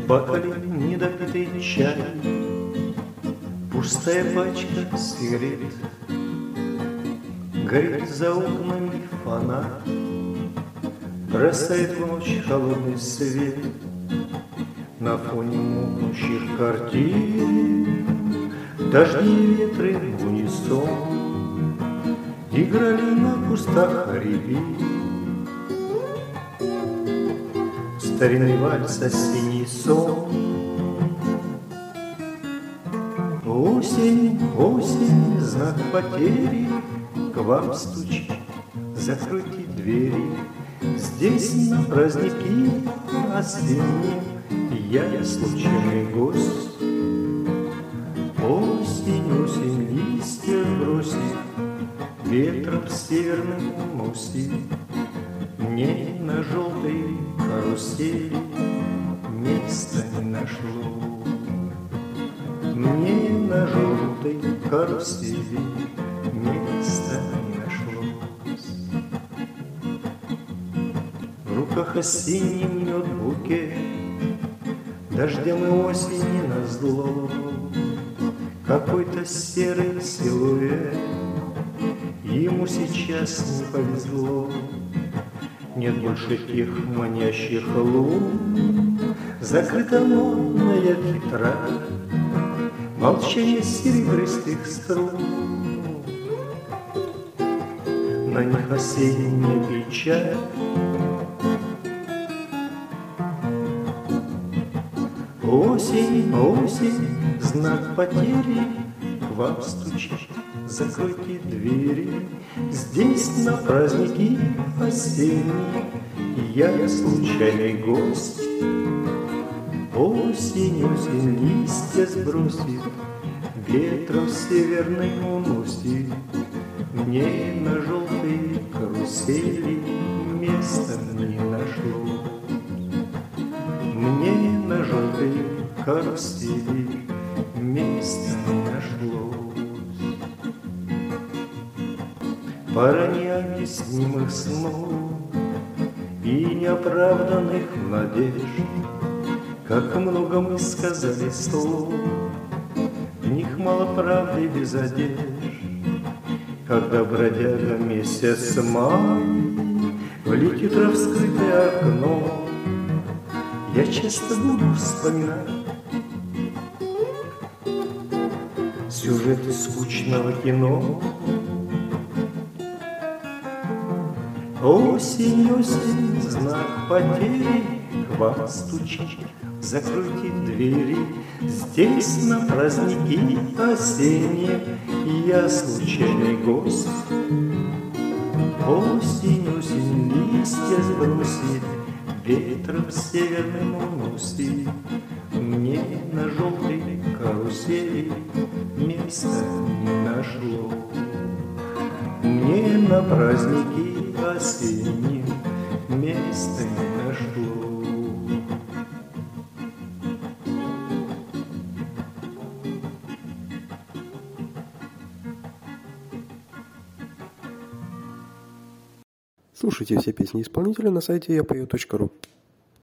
бокале недопитый чай, пустая пачка сигарет, горит за окнами фонарь, бросает в ночь холодный свет на фоне мокнущих картин. Дожди и ветры в унисон играли на кустах рябин. Старинный вальс, осенний сон. Осень, осень, знак потери, к вам стучит, закройте двери. Здесь на праздники осенние я случайный гость. Осень, осень, листья бросит ветром северным уносит. Мне на желтой карусели места не нашло. Мне на желтой карусели места не нашлось. В руках осенний мед букет, дождем и осени назло. Какой-то серый силуэт, ему сейчас не повезло. Нет больше тех манящих лун, закрыта модная тетрадь, молчание серебристых струн. На них осенняя печаль. Осень, осень, знак потери, к вам стучит, закройте двери. Здесь на праздники осенние я случайный гость. Осень, осень, листья сбросит, ветром северный уносит. Мне на желтой карусели места не нашло. Мне на желтой карусели места не нашлось. Пора необъяснимых снов и неоправданных надежд. Как много мы сказали слов, в них мало правды без одежд. Когда бродяга месяц май влетит в раскрытое окно, я часто буду вспоминать сюжеты скучного кино. Осень, осень, знак потери, к вам стучит, закройте двери. Здесь на праздники осенние я случайный гость. Осень, осень, листья сбросит, ветром северным уносит. Мне на желтой карусели места не нашло. Мне на праздники осенние места не нашло. Слушайте все песни исполнителя на сайте yapою.ru.